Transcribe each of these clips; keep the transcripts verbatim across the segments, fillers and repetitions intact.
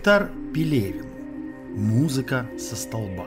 Виктор Пелевин. Музыка со столба.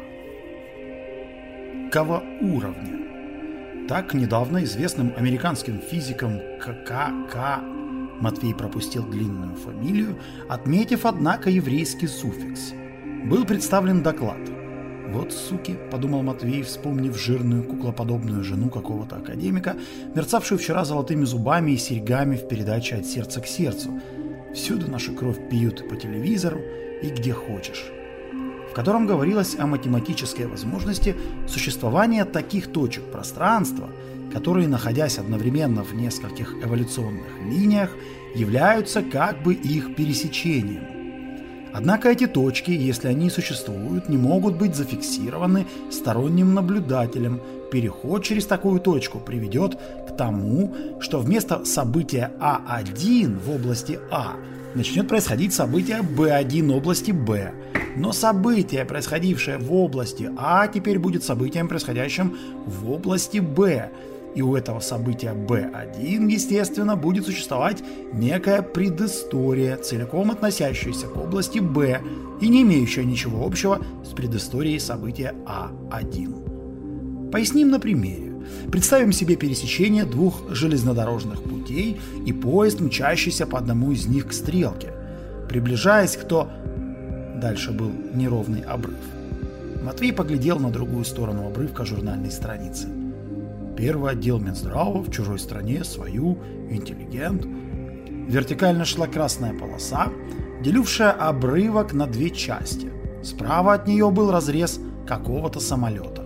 Какого уровня? Так недавно известным американским физиком К К К Матвей пропустил длинную фамилию, отметив, однако, еврейский суффикс. Был представлен доклад. «Вот суки», — подумал Матвей, вспомнив жирную куклоподобную жену какого-то академика, мерцавшую вчера золотыми зубами и серьгами в передаче «От сердца к сердцу». «Всюду нашу кровь пьют по телевизору и где хочешь», в котором говорилось о математической возможности существования таких точек пространства, которые, находясь одновременно в нескольких эволюционных линиях, являются как бы их пересечением. Однако эти точки, если они существуют, не могут быть зафиксированы сторонним наблюдателем. Переход через такую точку приведет к тому, что вместо события А один в области А начнет происходить событие Б один в области Б. Но событие, происходившее в области А, теперь будет событием, происходящим в области Б. И у этого события Б один, естественно, будет существовать некая предыстория, целиком относящаяся к области Б и не имеющая ничего общего с предысторией события А один. Поясним на примере. Представим себе пересечение двух железнодорожных путей и поезд, мчащийся по одному из них к стрелке. Приближаясь к то... Дальше был неровный обрыв. Матвей поглядел на другую сторону обрывка журнальной страницы. Первый отдел Минздрава в чужой стране, свою, интеллигент. Вертикально шла красная полоса, делившая обрывок на две части. Справа от нее был разрез какого-то самолета.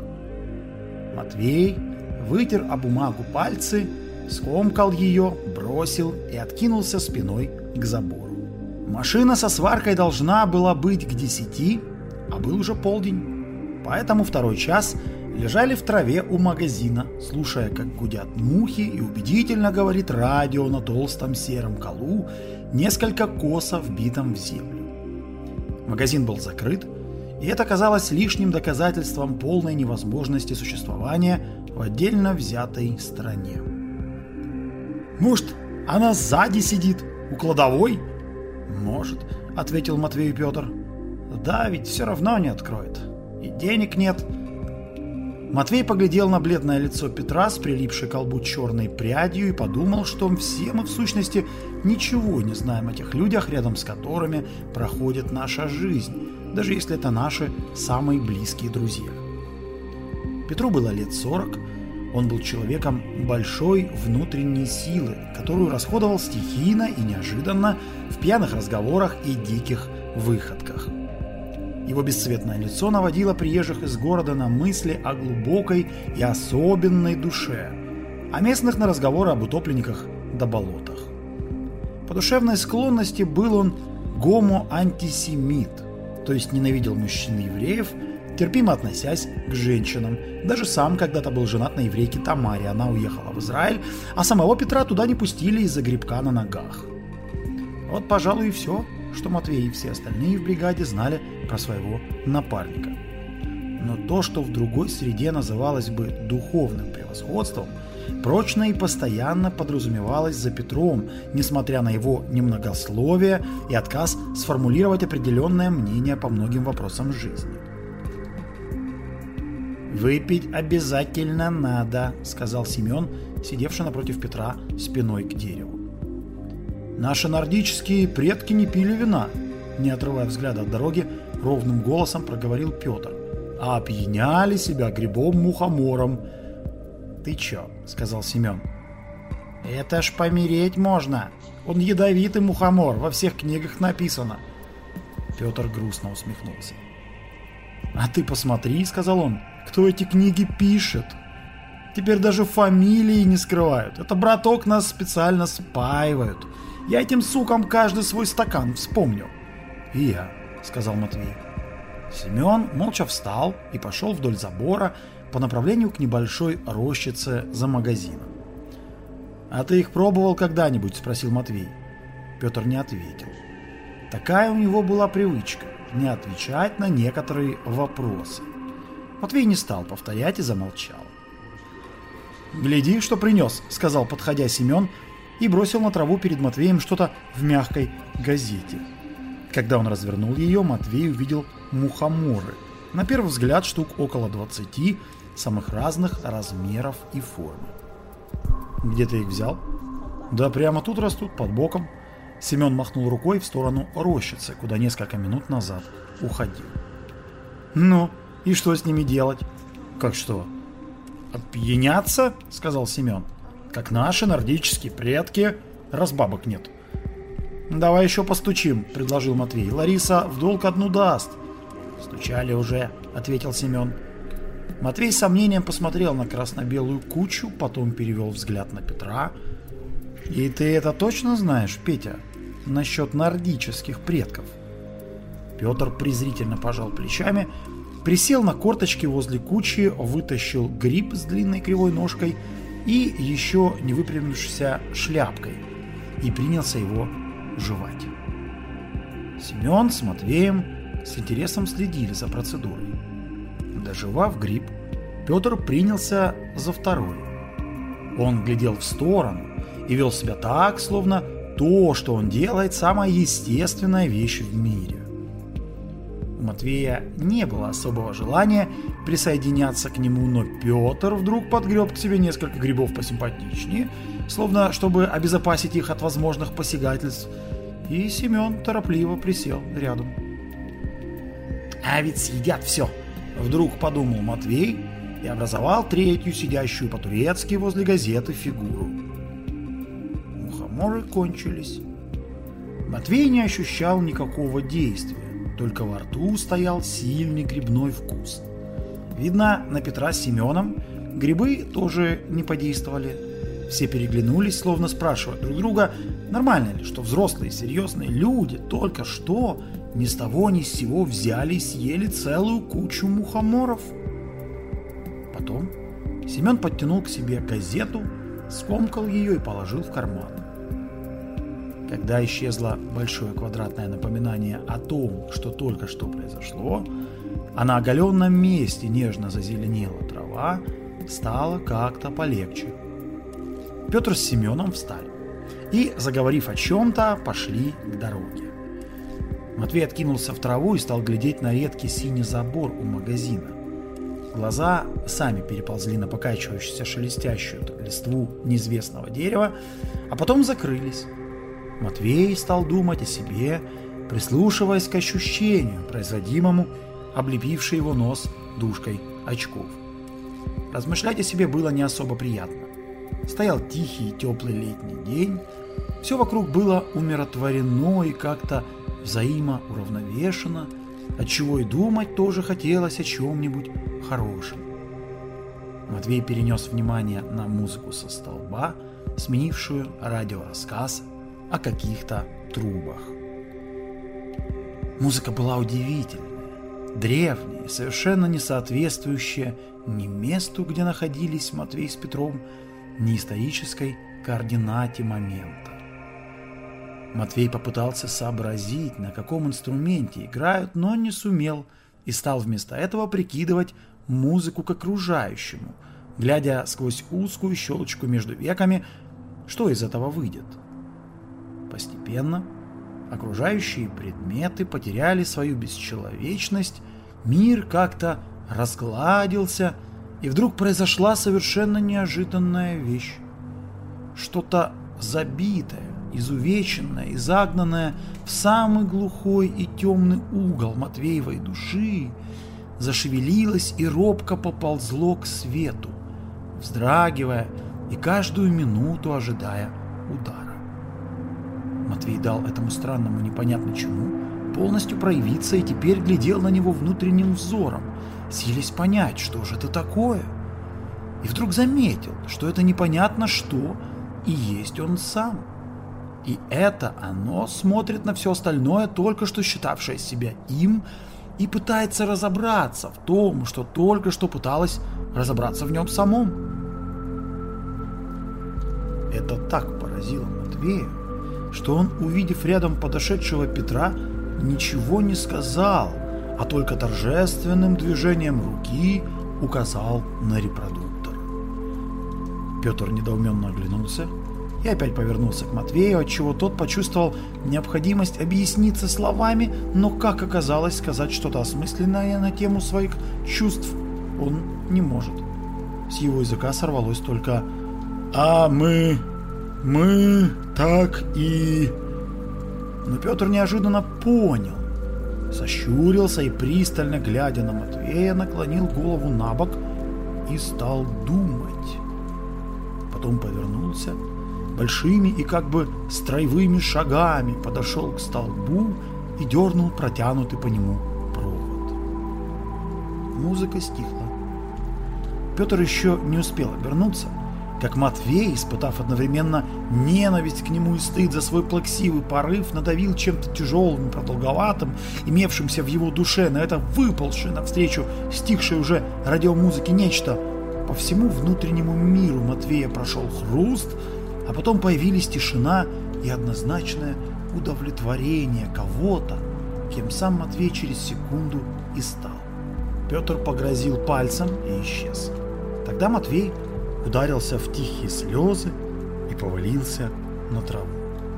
Матвей вытер о бумагу пальцы, скомкал ее, бросил и откинулся спиной к забору. Машина со сваркой должна была быть к десяти, а был уже полдень. Поэтому второй час лежали в траве у магазина, слушая, как гудят мухи, и убедительно говорит радио на толстом сером колу, несколько косо вбитом в землю. Магазин был закрыт, и это казалось лишним доказательством полной невозможности существования в отдельно взятой стране. «Может, она сзади сидит, у кладовой?» «Может», — ответил Матвей Петр. «Да, ведь все равно не откроет. И денег нет». Матвей поглядел на бледное лицо Петра с прилипшей к колбу черной прядью и подумал, что все мы в сущности ничего не знаем о тех людях, рядом с которыми проходит наша жизнь, даже если это наши самые близкие друзья. Петру было лет сорок, он был человеком большой внутренней силы, которую расходовал стихийно и неожиданно в пьяных разговорах и диких выходках. Его бесцветное лицо наводило приезжих из города на мысли о глубокой и особенной душе, а местных на разговоры об утопленниках да болотах. По душевной склонности был он гомо-антисемит, то есть ненавидел мужчин и евреев, терпимо относясь к женщинам. Даже сам когда-то был женат на еврейке Тамаре, она уехала в Израиль, а самого Петра туда не пустили из-за грибка на ногах. Вот, пожалуй, и все, что Матвей и все остальные в бригаде знали про своего напарника. Но то, что в другой среде называлось бы духовным превосходством, прочно и постоянно подразумевалось за Петром, несмотря на его немногословие и отказ сформулировать определенное мнение по многим вопросам жизни. «Выпить обязательно надо», — сказал Семен, сидевший напротив Петра спиной к дереву. «Наши нордические предки не пили вина», — не отрывая взгляда от дороги, ровным голосом проговорил Петр, «а опьяняли себя грибом-мухомором». «Ты чё?» — сказал Семен. «Это ж помереть можно. Он ядовитый мухомор, во всех книгах написано». Петр грустно усмехнулся. «А ты посмотри», — сказал он, — «кто эти книги пишет? Теперь даже фамилии не скрывают. Это, браток, нас специально спаивают. Я этим сукам каждый свой стакан вспомню». «И я», — сказал Матвей. Семен молча встал и пошел вдоль забора по направлению к небольшой рощице за магазином. «А ты их пробовал когда-нибудь?» — спросил Матвей. Петр не ответил. Такая у него была привычка — не отвечать на некоторые вопросы. Матвей не стал повторять и замолчал. «Гляди, что принес», — сказал, подходя Семен, и бросил на траву перед Матвеем что-то в мягкой газете. Когда он развернул ее, Матвей увидел мухоморы. На первый взгляд штук около двадцати, самых разных размеров и формы. «Где ты их взял?» «Да прямо тут растут, под боком». Семен махнул рукой в сторону рощицы, куда несколько минут назад уходил. «Ну, и что с ними делать?» «Как что?» «Опьяняться?» — сказал Семен. «Как наши нордические предки, раз бабок нет». «Давай еще постучим», — предложил Матвей. «Лариса в долг одну даст». «Стучали уже», — ответил Семен. Матвей с сомнением посмотрел на красно-белую кучу, потом перевел взгляд на Петра. «И ты это точно знаешь, Петя, насчет нордических предков?» Петр презрительно пожал плечами, присел на корточки возле кучи, вытащил гриб с длинной кривой ножкой и еще не выпрямившейся шляпкой и принялся его жевать. Семен с Матвеем с интересом следили за процедурой. Дожевав гриб, Петр принялся за второй. Он глядел в сторону и вел себя так, словно то, что он делает, самая естественная вещь в мире. У Матвея не было особого желания присоединяться к нему, но Петр вдруг подгреб к себе несколько грибов посимпатичнее, словно чтобы обезопасить их от возможных посягательств, и Семен торопливо присел рядом. «А ведь съедят все!» — вдруг подумал Матвей и образовал третью, сидящую по-турецки возле газеты, фигуру. Мухоморы кончились. Матвей не ощущал никакого действия, только во рту стоял сильный грибной вкус. Видно, на Петра с Семеном грибы тоже не подействовали. Все переглянулись, словно спрашивая друг друга, нормально ли, что взрослые серьезные люди только что ни с того ни с сего взяли и съели целую кучу мухоморов. Потом Семен подтянул к себе газету, скомкал ее и положил в карман. Когда исчезло большое квадратное напоминание о том, что только что произошло, а на оголенном месте нежно зазеленела трава, стало как-то полегче. Петр с Семеном встали и, заговорив о чем-то, пошли к дороге. Матвей откинулся в траву и стал глядеть на редкий синий забор у магазина. Глаза сами переползли на покачивающуюся шелестящую листву неизвестного дерева, а потом закрылись. Матвей стал думать о себе, прислушиваясь к ощущению, производимому облепившей его нос дужкой очков. Размышлять о себе было не особо приятно. Стоял тихий и теплый летний день, все вокруг было умиротворено и как-то взаимоуравновешено, отчего и думать тоже хотелось о чем-нибудь хорошем. Матвей перенес внимание на музыку со столба, сменившую радиорассказ о каких-то трубах. Музыка была удивительная, древняя, совершенно не соответствующая ни месту, где находились Матвей с Петром, ни исторической координате момента. Матвей попытался сообразить, на каком инструменте играют, но не сумел и стал вместо этого прикидывать музыку к окружающему, глядя сквозь узкую щелочку между веками, что из этого выйдет. Постепенно окружающие предметы потеряли свою бесчеловечность, мир как-то разгладился, и вдруг произошла совершенно неожиданная вещь. Что-то забитое, изувеченное и загнанное в самый глухой и темный угол Матвеевой души зашевелилось и робко поползло к свету, вздрагивая и каждую минуту ожидая удара. Матвей дал этому странному непонятно чему полностью проявиться и теперь глядел на него внутренним взором, силясь понять, что же это такое. И вдруг заметил, что это непонятно что и есть он сам. И это оно смотрит на все остальное, только что считавшее себя им, и пытается разобраться в том, что только что пыталось разобраться в нем самом. Это так поразило Матвея, что он, увидев рядом подошедшего Петра, ничего не сказал, а только торжественным движением руки указал на репродуктор. Петр недоуменно оглянулся и опять повернулся к Матвею, отчего тот почувствовал необходимость объясниться словами, но, как оказалось, сказать что-то осмысленное на тему своих чувств он не может. С его языка сорвалось только «А мы... мы... так и...» Но Петр неожиданно понял, сощурился и, пристально глядя на Матвея, наклонил голову на бок и стал думать. Потом повернулся, большими и как бы строевыми шагами подошел к столбу и дернул протянутый по нему провод. Музыка стихла. Петр еще не успел обернуться, как Матвей, испытав одновременно ненависть к нему и стыд за свой плаксивый порыв, надавил чем-то тяжелым и продолговатым, имевшимся в его душе, на это выползшее навстречу стихшей уже радиомузыке нечто. По всему внутреннему миру Матвея прошел хруст, а потом появились тишина и однозначное удовлетворение кого-то, кем сам Матвей через секунду и стал. Петр погрозил пальцем и исчез. Тогда Матвей ударился в тихие слезы и повалился на траву.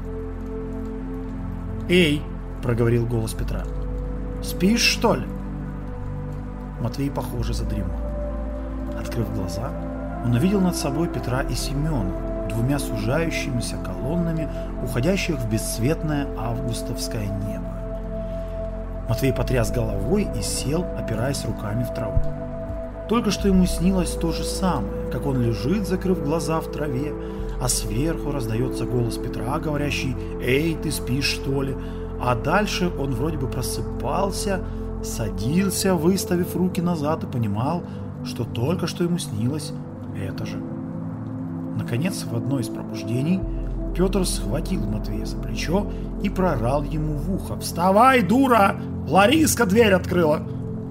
«Эй!» – проговорил голос Петра. «Спишь, что ли?» Матвей, похоже, задремал. Открыв глаза, он увидел над собой Петра и Семена, двумя сужающимися колоннами, уходящих в бесцветное августовское небо. Матвей потряс головой и сел, опираясь руками в траву. Только что ему снилось то же самое, как он лежит, закрыв глаза в траве, а сверху раздается голос Петра, говорящий «Эй, ты спишь, что ли?», а дальше он вроде бы просыпался, садился, выставив руки назад, и понимал, что только что ему снилось это же. Наконец, в одно из пробуждений Петр схватил Матвея за плечо и проорал ему в ухо: «Вставай, дура! Лариска дверь открыла!»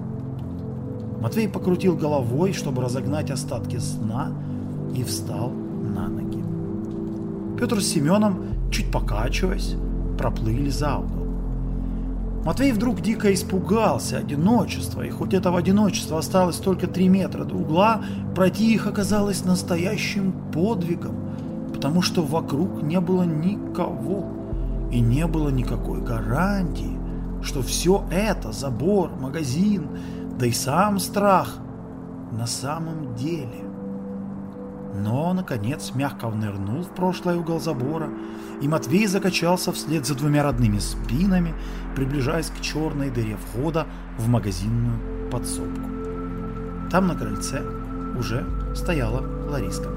Матвей покрутил головой, чтобы разогнать остатки сна, и встал на ноги. Петр с Семеном, чуть покачиваясь, проплыли за угол. Матвей вдруг дико испугался одиночества, и хоть этого одиночества осталось только три метра до угла, пройти их оказалось настоящим подвигом, потому что вокруг не было никого, и не было никакой гарантии, что все это, забор, магазин, да и сам страх, на самом деле. Но, наконец, мягко внырнул в прошлый угол забора, и Матвей закачался вслед за двумя родными спинами, приближаясь к черной дыре входа в магазинную подсобку. Там на крыльце уже стояла Лариска.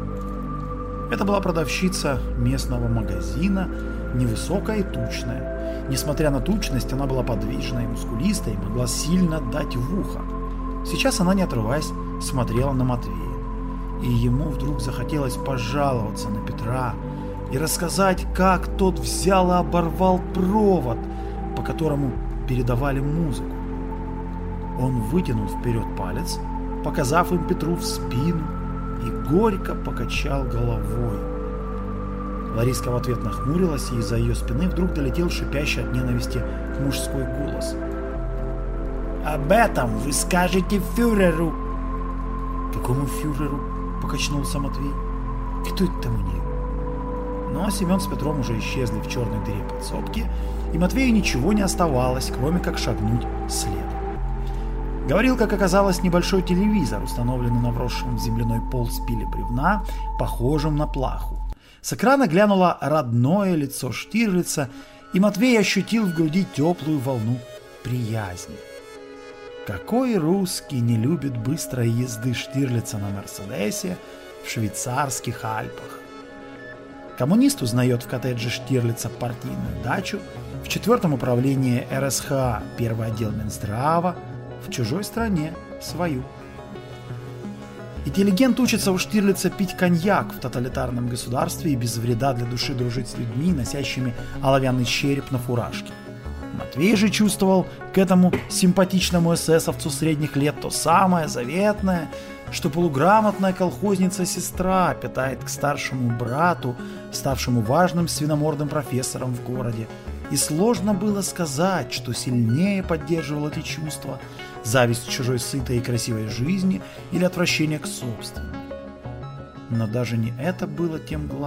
Это была продавщица местного магазина, невысокая и тучная. Несмотря на тучность, она была подвижной, мускулистой и могла сильно дать в ухо. Сейчас она, не отрываясь, смотрела на Матвея. И ему вдруг захотелось пожаловаться на Петра и рассказать, как тот взял и оборвал провод, по которому передавали музыку. Он вытянул вперед палец, показав им Петру в спину, и горько покачал головой. Лариска в ответ нахмурилась, и из-за ее спины вдруг долетел шипящий от ненависти мужской голос. «Об этом вы скажете фюреру!» «Какому фюреру?» — покачнулся Матвей. «Кто это там у нее?» Но Семен с Петром уже исчезли в черной дыре подсобки, и Матвею ничего не оставалось, кроме как шагнуть следом. Говорил, как оказалось, небольшой телевизор, установленный на вросшем в земляной пол спиле бревна, похожем на плаху. С экрана глянуло родное лицо Штирлица, и Матвей ощутил в груди теплую волну приязни. Какой русский не любит быстрой езды Штирлица на Мерседесе в швейцарских Альпах? Коммунист узнает в коттедже Штирлица партийную дачу, в четвертом управлении эр эс ха первый отдел Минздрава, в чужой стране свою. Интеллигент учится у Штирлица пить коньяк в тоталитарном государстве и без вреда для души дружить с людьми, носящими оловянный череп на фуражке. Матвей же чувствовал к этому симпатичному эсэсовцу средних лет то самое заветное, что полуграмотная колхозница-сестра питает к старшему брату, ставшему важным свиномордым профессором в городе. И сложно было сказать, что сильнее поддерживало эти чувства: зависть к чужой сытой и красивой жизни или отвращение к собственной. Но даже не это было тем главным.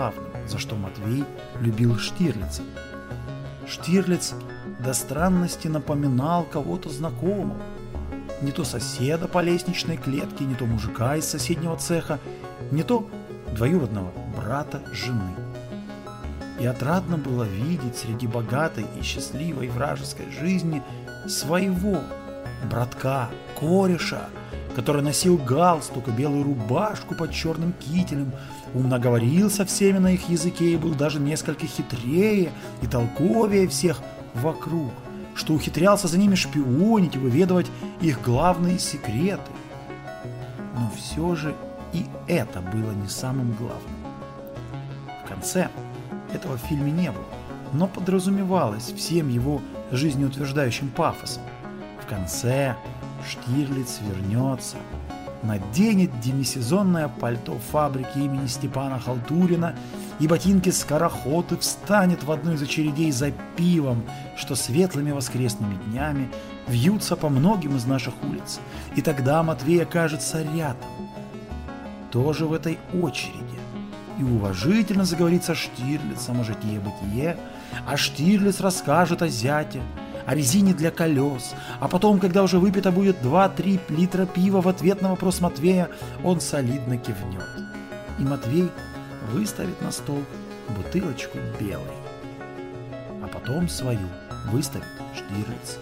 за что Матвей любил Штирлица. Штирлиц до странности напоминал кого-то знакомого. Не то соседа по лестничной клетке, не то мужика из соседнего цеха, не то двоюродного брата жены. И отрадно было видеть среди богатой и счастливой вражеской жизни своего братка, кореша, который носил галстук и белую рубашку под черным кителем, умно говорил со всеми на их языке и был даже несколько хитрее и толковее всех вокруг, что ухитрялся за ними шпионить и выведывать их главные секреты. Но все же и это было не самым главным. В конце этого в фильме не было, но подразумевалось всем его жизнеутверждающим пафосом. В конце Штирлиц вернется, наденет демисезонное пальто фабрики имени Степана Халтурина и ботинки скороход и встанет в одну из очередей за пивом, что светлыми воскресными днями вьются по многим из наших улиц. И тогда Матвей окажется рядом, тоже в этой очереди, и уважительно заговорит со Штирлицем о житие-бытие, а Штирлиц расскажет о зяте, о резине для колес, а потом, когда уже выпито будет два-три литра пива, в ответ на вопрос Матвея он солидно кивнет. И Матвей выставит на стол бутылочку белой, а потом свою выставит Штирлиц.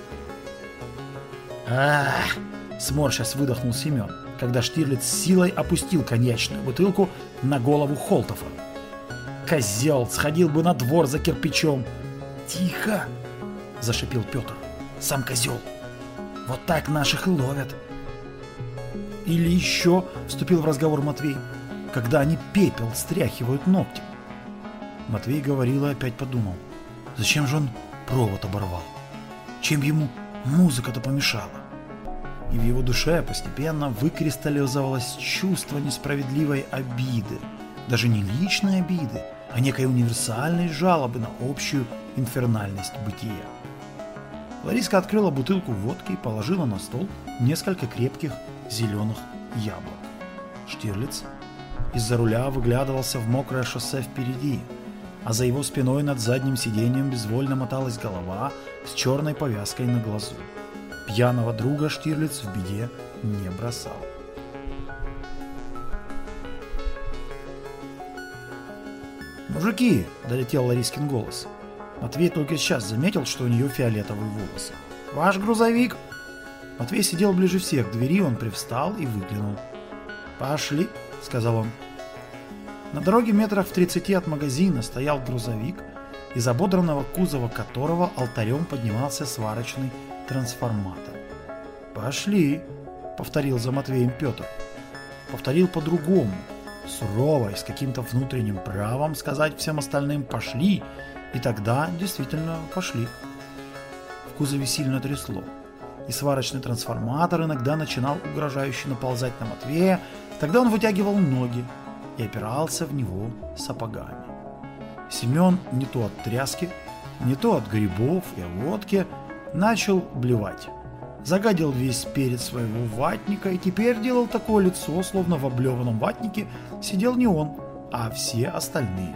«Ах!» — сморщась выдохнул Семен, когда Штирлиц с силой опустил коньячную бутылку на голову Холтофа. «Козел, сходил бы на двор за кирпичом!» «Тихо!» — зашипел Петр. «Сам козел! Вот так наших и ловят!» «Или еще!» — вступил в разговор Матвей. «Когда они пепел стряхивают ногтем!» Матвей говорил и опять подумал. Зачем же он провод оборвал? Чем ему музыка-то помешала? И в его душе постепенно выкристаллизовалось чувство несправедливой обиды. Даже не личной обиды, а некой универсальной жалобы на общую инфернальность бытия. Лариска открыла бутылку водки и положила на стол несколько крепких зеленых яблок. Штирлиц из-за руля выглядывался в мокрое шоссе впереди, а за его спиной над задним сиденьем безвольно моталась голова с черной повязкой на глазу. Пьяного друга Штирлиц в беде не бросал. «Мужики!» – долетел Ларискин голос. Матвей только сейчас заметил, что у нее фиолетовые волосы. «Ваш грузовик!» Матвей сидел ближе всех к двери, он привстал и выглянул. «Пошли!» – сказал он. На дороге метрах в тридцати от магазина стоял грузовик, из ободранного кузова которого алтарем поднимался сварочный трансформатор. «Пошли!» — повторил за Матвеем Петр. Повторил по-другому, сурово и с каким-то внутренним правом сказать всем остальным «пошли!» И тогда действительно пошли. В кузове сильно трясло, и сварочный трансформатор иногда начинал угрожающе наползать на Матвея, тогда он вытягивал ноги и опирался в него сапогами. Семен не то от тряски, не то от грибов и водки начал блевать. Загадил весь перед своего ватника и теперь делал такое лицо, словно в облеванном ватнике сидел не он, а все остальные.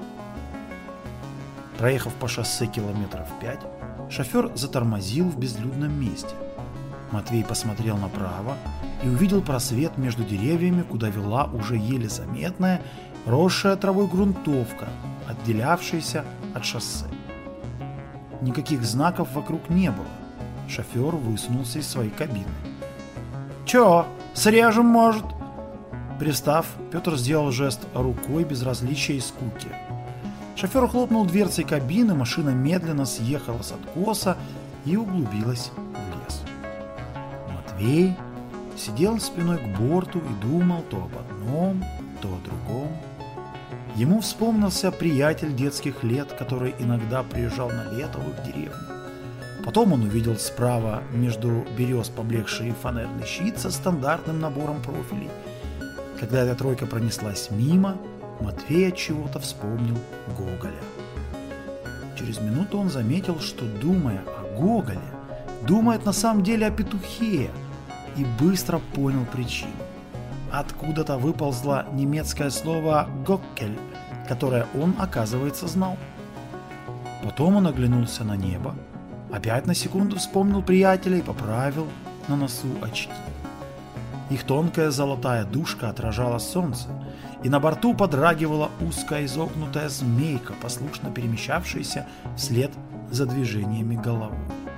Проехав по шоссе километров пять, шофер затормозил в безлюдном месте. Матвей посмотрел направо и увидел просвет между деревьями, куда вела уже еле заметная, росшая травой грунтовка, отделявшаяся от шоссе. Никаких знаков вокруг не было. Шофер высунулся из своей кабины. «Чё, срежем, может?» Привстав, Петр сделал жест рукой безразличия и скуки. Шофер хлопнул дверцей кабины, машина медленно съехала с откоса и углубилась в лес. Матвей сидел спиной к борту и думал то об одном, то о другом. Ему вспомнился приятель детских лет, который иногда приезжал на лето в их деревню. Потом он увидел справа между берез поблекший фанерный щит со стандартным набором профилей. Когда эта тройка пронеслась мимо, Матвей от чего-то вспомнил Гоголя. Через минуту он заметил, что, думая о Гоголе, думает на самом деле о петухе, и быстро понял причину. Откуда-то выползло немецкое слово «гоккель», которое он, оказывается, знал. Потом он оглянулся на небо, опять на секунду вспомнил приятеля и поправил на носу очки. Их тонкая золотая дужка отражала солнце, и на борту подрагивала узкая изогнутая змейка, послушно перемещавшаяся вслед за движениями головы.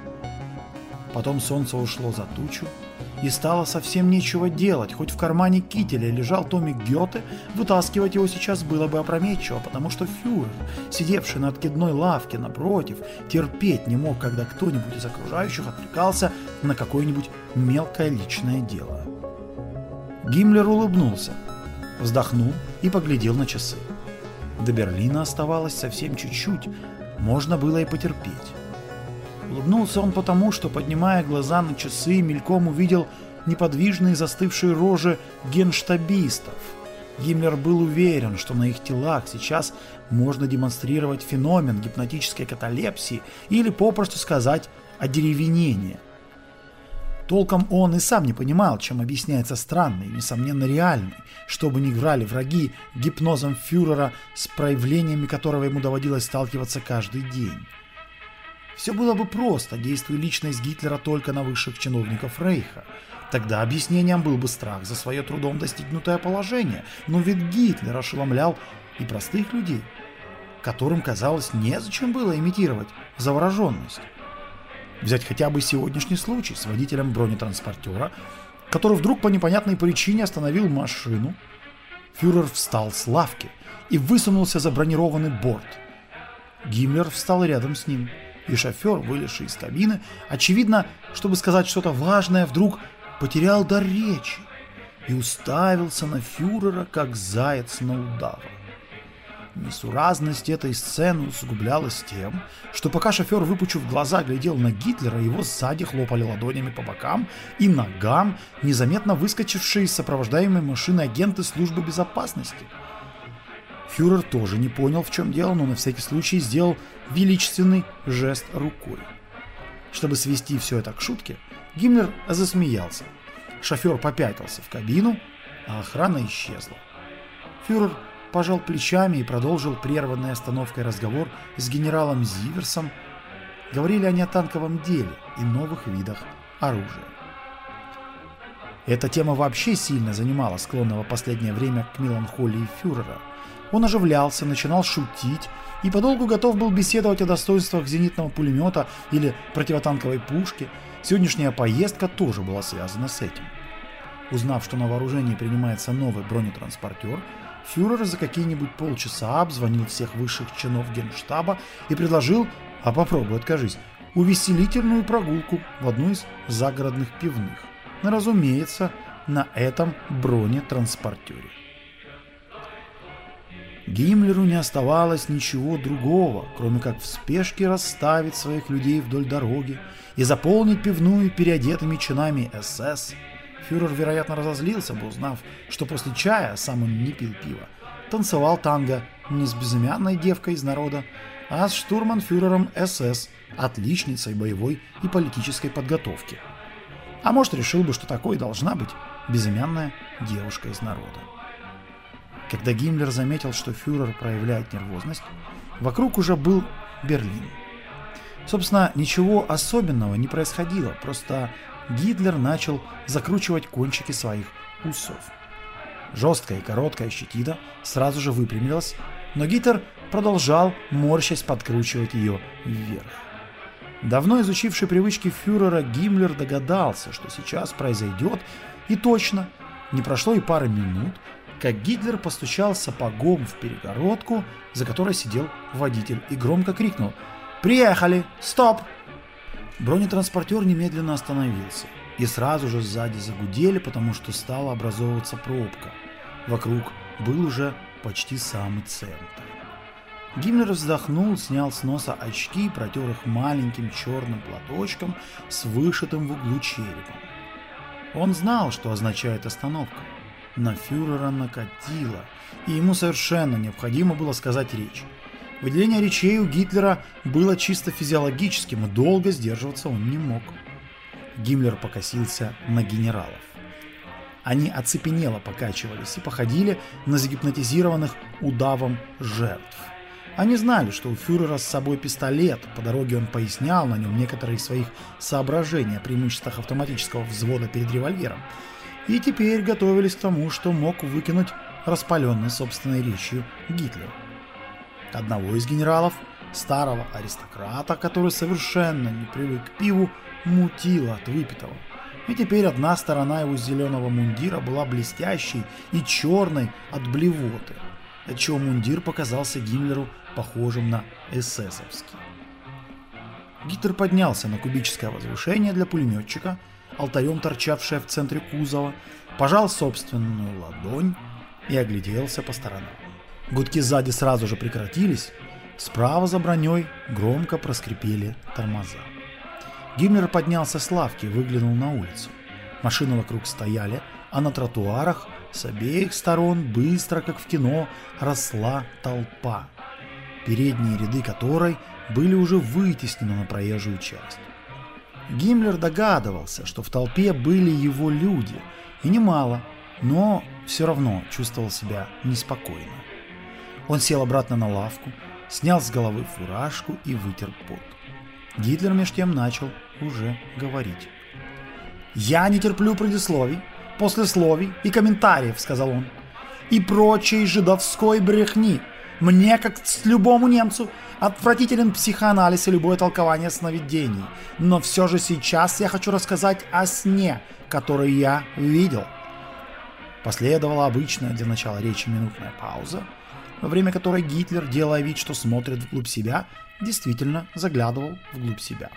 Потом солнце ушло за тучу, и стало совсем нечего делать, хоть в кармане кителя лежал томик Гёте, вытаскивать его сейчас было бы опрометчиво, потому что фюрер, сидевший на откидной лавке напротив, терпеть не мог, когда кто-нибудь из окружающих отвлекался на какое-нибудь мелкое личное дело. Гиммлер улыбнулся, вздохнул и поглядел на часы. До Берлина оставалось совсем чуть-чуть, можно было и потерпеть. Улыбнулся он потому, что, поднимая глаза на часы, мельком увидел неподвижные застывшие рожи генштабистов. Гиммлер был уверен, что на их телах сейчас можно демонстрировать феномен гипнотической каталепсии или, попросту сказать, одеревенения. Толком он и сам не понимал, чем объясняется странный и, несомненно, реальный, что бы ни играли враги, гипнозом фюрера, с проявлениями которого ему доводилось сталкиваться каждый день. Все было бы просто, действуя личность Гитлера только на высших чиновников Рейха. Тогда объяснением был бы страх за свое трудом достигнутое положение, но ведь Гитлер ошеломлял и простых людей, которым, казалось, незачем было имитировать завороженность. Взять хотя бы сегодняшний случай с водителем бронетранспортера, который вдруг по непонятной причине остановил машину. Фюрер встал с лавки и высунулся за бронированный борт. Гиммлер встал рядом с ним, и шофер, вылезший из кабины, очевидно, чтобы сказать что-то важное, вдруг потерял дар речи и уставился на фюрера, как заяц на удава. Несуразность этой сцены усугублялась тем, что пока шофер, выпучив глаза, глядел на Гитлера, его сзади хлопали ладонями по бокам и ногам незаметно выскочившие из сопровождаемой машины агенты службы безопасности. Фюрер тоже не понял, в чем дело, но на всякий случай сделал величественный жест рукой. Чтобы свести все это к шутке, Гиммлер засмеялся. Шофер попятился в кабину, а охрана исчезла. Фюрер пожал плечами и продолжил прерванный остановкой разговор с генералом Зиверсом. Говорили они о танковом деле и новых видах оружия. Эта тема вообще сильно занимала склонного в последнее время к меланхолии фюрера. Он оживлялся, начинал шутить и подолгу готов был беседовать о достоинствах зенитного пулемета или противотанковой пушки. Сегодняшняя поездка тоже была связана с этим. Узнав, что на вооружении принимается новый бронетранспортер, фюрер за какие-нибудь полчаса обзвонил всех высших чинов Генштаба и предложил, а попробуй откажись, увеселительную прогулку в одну из загородных пивных. Но, разумеется, на этом бронетранспортере. Гиммлеру не оставалось ничего другого, кроме как в спешке расставить своих людей вдоль дороги и заполнить пивную переодетыми чинами эс эс. Фюрер, вероятно, разозлился бы, узнав, что после чая сам он не пил пива, танцевал танго не с безымянной девкой из народа, а с штурманфюрером эс эс, отличницей боевой и политической подготовки. А может, решил бы, что такой должна быть безымянная девушка из народа. Когда Гиммлер заметил, что фюрер проявляет нервозность, вокруг уже был Берлин. Собственно, ничего особенного не происходило, просто Гитлер начал закручивать кончики своих усов. Жесткая и короткая щетина сразу же выпрямилась, но Гитлер продолжал, морщась, подкручивать ее вверх. Давно изучивший привычки фюрера, Гиммлер догадался, что сейчас произойдет, и точно, не прошло и пары минут, как Гитлер постучал сапогом в перегородку, за которой сидел водитель, и громко крикнул: «Приехали! Стоп!» Бронетранспортер немедленно остановился, и сразу же сзади загудели, потому что стала образовываться пробка. Вокруг был уже почти самый центр. Гиммлер вздохнул, снял с носа очки и протер их маленьким черным платочком с вышитым в углу черепом. Он знал, что означает остановка. На фюрера накатило, и ему совершенно необходимо было сказать речь. Выделение речей у Гитлера было чисто физиологическим, и долго сдерживаться он не мог. Гиммлер покосился на генералов. Они оцепенело покачивались и походили на загипнотизированных удавом жертв. Они знали, что у фюрера с собой пистолет, по дороге он пояснял на нем некоторые из своих соображений о преимуществах автоматического взвода перед револьвером, и теперь готовились к тому, что мог выкинуть распаленный собственной речью Гитлер. Одного из генералов, старого аристократа, который совершенно не привык к пиву, мутило от выпитого. И теперь одна сторона его зеленого мундира была блестящей и черной от блевоты, отчего мундир показался Гиммлеру похожим на эсэсовский. Гитлер поднялся на кубическое возвышение для пулеметчика, алтарем торчавшее в центре кузова, пожал собственную ладонь и огляделся по сторонам. Гудки сзади сразу же прекратились, справа за броней громко проскрипели тормоза. Гиммлер поднялся с лавки и выглянул на улицу. Машины вокруг стояли, а на тротуарах с обеих сторон быстро, как в кино, росла толпа, передние ряды которой были уже вытеснены на проезжую часть. Гиммлер догадывался, что в толпе были его люди, и немало, но все равно чувствовал себя неспокойно. Он сел обратно на лавку, снял с головы фуражку и вытер пот. Гитлер меж тем начал уже говорить. «Я не терплю предисловий, послесловий и комментариев», — сказал он, — «и прочей жидовской брехни. Мне, как с любому немцу, отвратителен психоанализ и любое толкование сновидений. Но все же сейчас я хочу рассказать о сне, который я видел». Последовала обычная для начала речи минутная пауза, во время которой Гитлер, делая вид, что смотрит вглубь себя, действительно заглядывал вглубь себя.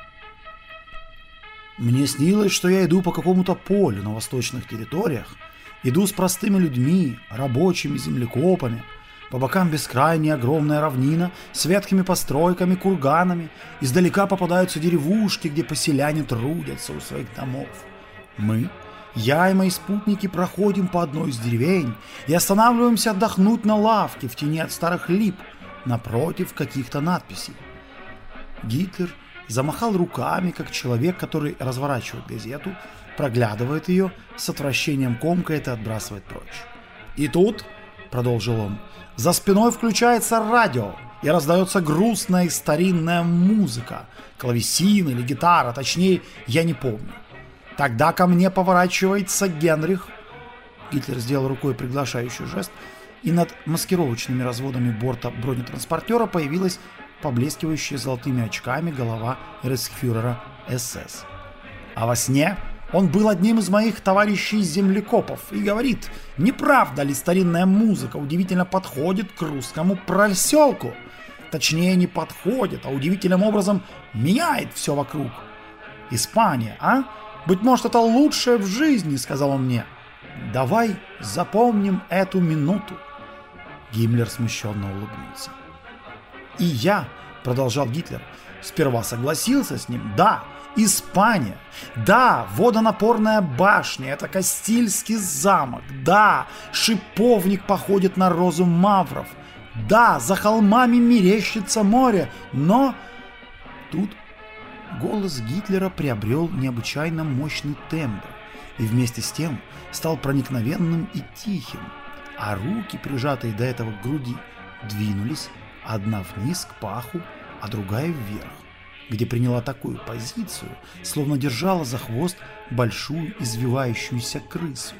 «Мне снилось, что я иду по какому-то полю на восточных территориях, иду с простыми людьми, рабочими, землекопами, по бокам бескрайняя огромная равнина с ветхими постройками, курганами, издалека попадаются деревушки, где поселяне трудятся у своих домов. Мы, я и мои спутники, проходим по одной из деревень и останавливаемся отдохнуть на лавке в тени от старых лип, напротив каких-то надписей». Гитлер замахал руками, как человек, который разворачивает газету, проглядывает ее, с отвращением комкает и отбрасывает прочь. «И тут, — продолжил он, — за спиной включается радио, и раздается грустная и старинная музыка, клавесин или гитара, точнее, я не помню. Тогда ко мне поворачивается Генрих». Гитлер сделал рукой приглашающий жест, и над маскировочными разводами борта бронетранспортера появилась поблескивающая золотыми очками голова рейхсфюрера СС. «А во сне он был одним из моих товарищей-землекопов и говорит, не правда ли старинная музыка удивительно подходит к русскому проселку? Точнее, не подходит, а удивительным образом меняет все вокруг. Испания, а? Быть может, это лучшее в жизни», — сказал он мне. «Давай запомним эту минуту». Гиммлер смущенно улыбнулся. «И я, — продолжал Гитлер, — сперва согласился с ним. Да, Испания. Да, водонапорная башня — это Кастильский замок. Да, шиповник походит на розу мавров. Да, за холмами мерещится море. Но...» Тут голос Гитлера приобрел необычайно мощный тембр и вместе с тем стал проникновенным и тихим, а руки, прижатые до этого к груди, двинулись одна вниз к паху, а другая вверх, где приняла такую позицию, словно держала за хвост большую извивающуюся крысу.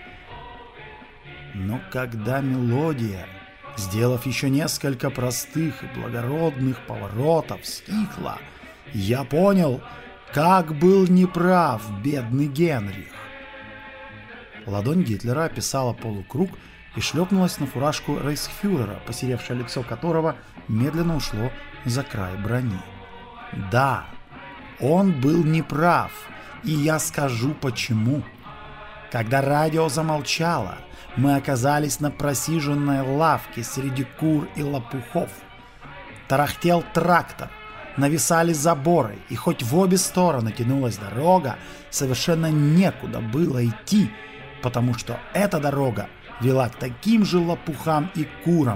Но когда мелодия, сделав еще несколько простых и благородных поворотов, стихла, я понял, как был неправ бедный Генрих. Ладонь Гитлера описала полукруг и шлепнулась на фуражку рейхсфюрера, посеревшее лицо которого медленно ушло за край брони. «Да, он был неправ, и я скажу почему. Когда радио замолчало, мы оказались на просиженной лавке среди кур и лопухов. Тарахтел трактор, нависали заборы, и хоть в обе стороны тянулась дорога, совершенно некуда было идти, потому что эта дорога вела к таким же лопухам и курам,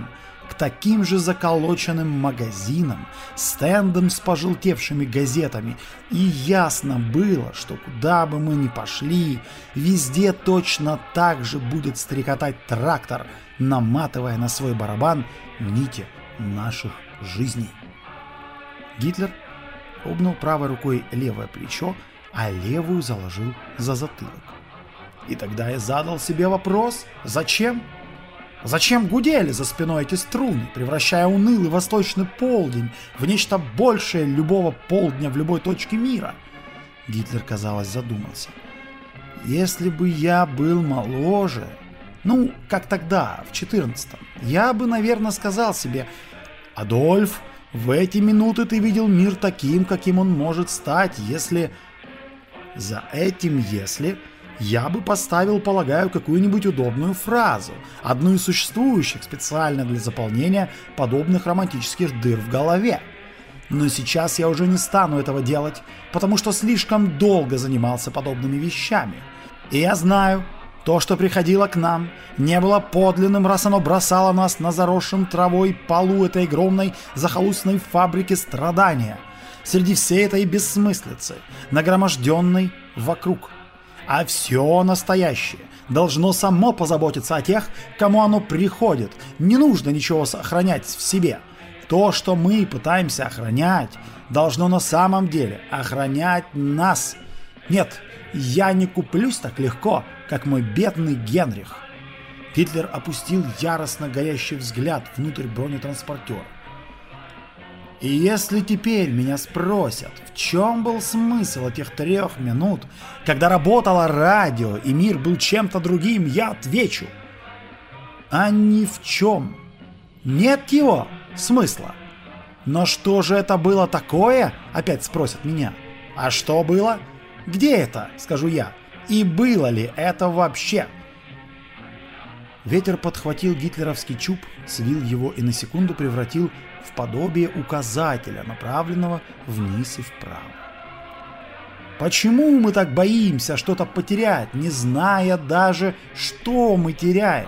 к таким же заколоченным магазинам, стендам с пожелтевшими газетами, и ясно было, что куда бы мы ни пошли, везде точно так же будет стрекотать трактор, наматывая на свой барабан нити наших жизней. Гитлер обнял правой рукой левое плечо, а левую заложил за затылок. И тогда я задал себе вопрос: зачем? Зачем гудели за спиной эти струны, превращая унылый восточный полдень в нечто большее любого полдня в любой точке мира? Гитлер, казалось, задумался. Если бы я был моложе, ну, как тогда, в четырнадцатом, я бы, наверное, сказал себе: Адольф, в эти минуты ты видел мир таким, каким он может стать, если... За этим «если» я бы поставил, полагаю, какую-нибудь удобную фразу, одну из существующих специально для заполнения подобных романтических дыр в голове. Но сейчас я уже не стану этого делать, потому что слишком долго занимался подобными вещами. И я знаю, то, что приходило к нам, не было подлинным, раз оно бросало нас на заросшем травой полу этой огромной захолустной фабрики страдания, среди всей этой бессмыслицы, нагроможденной вокруг. А все настоящее должно само позаботиться о тех, кому оно приходит. Не нужно ничего сохранять в себе. То, что мы пытаемся охранять, должно на самом деле охранять нас. Нет, я не куплюсь так легко, как мой бедный Генрих. Гитлер опустил яростно горящий взгляд внутрь бронетранспортера. И если теперь меня спросят, в чем был смысл этих трех минут, когда работало радио и мир был чем-то другим, я отвечу: а ни в чем. Нет его смысла. Но что же это было такое? Опять спросят меня. А что было? Где это? Скажу я. И было ли это вообще? Ветер подхватил гитлеровский чуб, свил его и на секунду превратил в подобие указателя, направленного вниз и вправо. Почему мы так боимся что-то потерять, не зная даже, что мы теряем?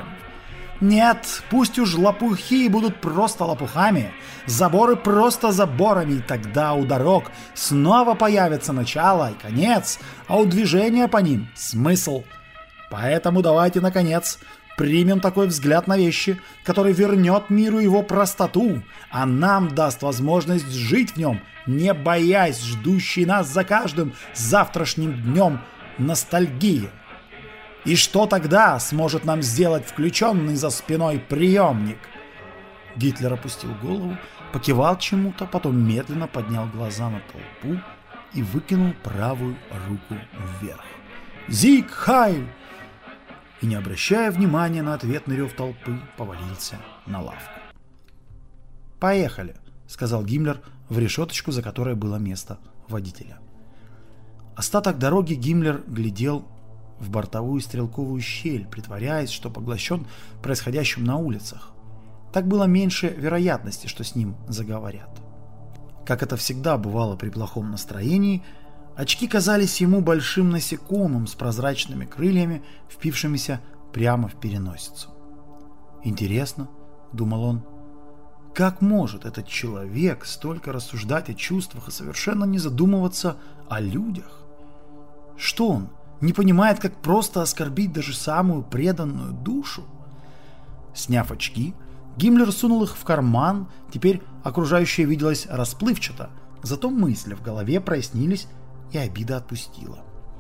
Нет, пусть уж лопухи будут просто лопухами, заборы просто заборами, и тогда у дорог снова появится начало и конец, а у движения по ним смысл. Поэтому давайте, наконец, примем такой взгляд на вещи, который вернет миру его простоту, а нам даст возможность жить в нем, не боясь ждущей нас за каждым завтрашним днем ностальгии. И что тогда сможет нам сделать включенный за спиной приемник? Гитлер опустил голову, покивал чему-то, потом медленно поднял глаза на толпу и выкинул правую руку вверх. «Зиг Хайль!» И, не обращая внимания на ответный рев толпы, повалился на лавку. «Поехали», — сказал Гиммлер в решеточку, за которой было место водителя. Остаток дороги Гиммлер глядел в бортовую стрелковую щель, притворяясь, что поглощен происходящим на улицах. Так было меньше вероятности, что с ним заговорят. Как это всегда бывало при плохом настроении, очки казались ему большим насекомым с прозрачными крыльями, впившимися прямо в переносицу. «Интересно», — думал он, — «как может этот человек столько рассуждать о чувствах и совершенно не задумываться о людях? Что он не понимает, как просто оскорбить даже самую преданную душу?» Сняв очки, Гиммлер сунул их в карман, теперь окружающее виделось расплывчато, зато мысли в голове прояснились, и обида отпустила.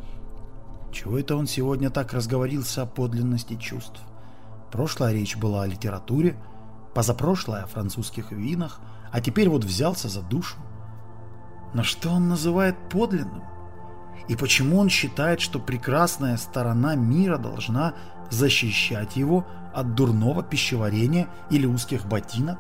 Чего это он сегодня так разговорился о подлинности чувств? Прошлая речь была о литературе, позапрошлая о французских винах, а теперь вот взялся за душу. Но что он называет подлинным? И почему он считает, что прекрасная сторона мира должна защищать его от дурного пищеварения или узких ботинок?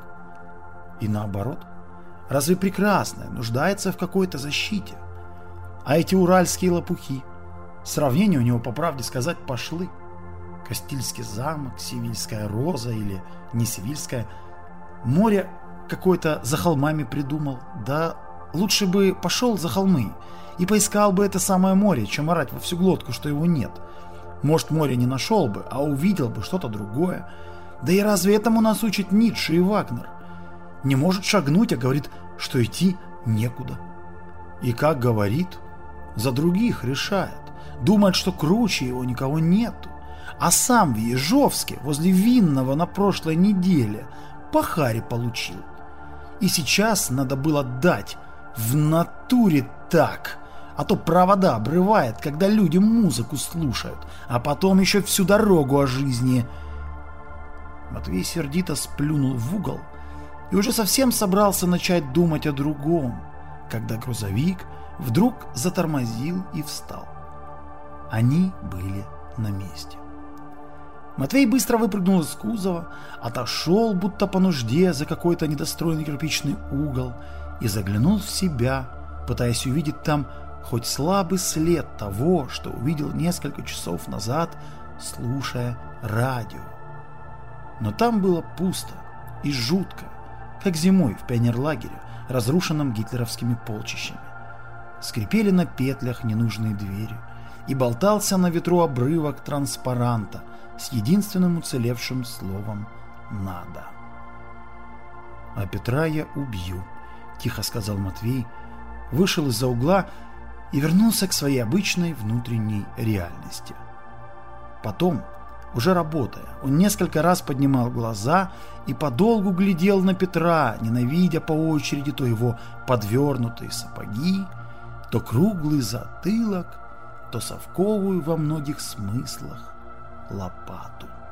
И наоборот, разве прекрасное нуждается в какой-то защите? А эти уральские лопухи, сравнения у него, по правде сказать, пошлы. Кастильский замок, Севильская роза или не Севильская. Море какое-то за холмами придумал. Да лучше бы пошел за холмы и поискал бы это самое море, чем орать во всю глотку, что его нет. Может, море не нашел бы, а увидел бы что-то другое. Да и разве этому нас учат Ницше и Вагнер? Не может шагнуть, а говорит, что идти некуда. И как говорит, за других решает. Думает, что круче его никого нету. А сам в Ежовске, возле Винного на прошлой неделе, по харе получил. И сейчас надо было дать в натуре так. А то провода обрывает, когда люди музыку слушают, а потом еще всю дорогу о жизни. Матвей сердито сплюнул в угол и уже совсем собрался начать думать о другом, когда грузовик вдруг затормозил и встал. Они были на месте. Матвей быстро выпрыгнул из кузова, отошел, будто по нужде, за какой-то недостроенный кирпичный угол и заглянул в себя, пытаясь увидеть там хоть слабый след того, что увидел несколько часов назад, слушая радио. Но там было пусто и жутко, как зимой в пионерлагере, разрушенном гитлеровскими полчищами. Скрипели на петлях ненужные двери, и болтался на ветру обрывок транспаранта с единственным уцелевшим словом «надо». «А Петра я убью», — тихо сказал Матвей, вышел из-за угла и вернулся к своей обычной внутренней реальности. Потом, уже работая, он несколько раз поднимал глаза и подолгу глядел на Петра, ненавидя по очереди то его подвернутые сапоги, то круглый затылок, то совковую во многих смыслах лопату.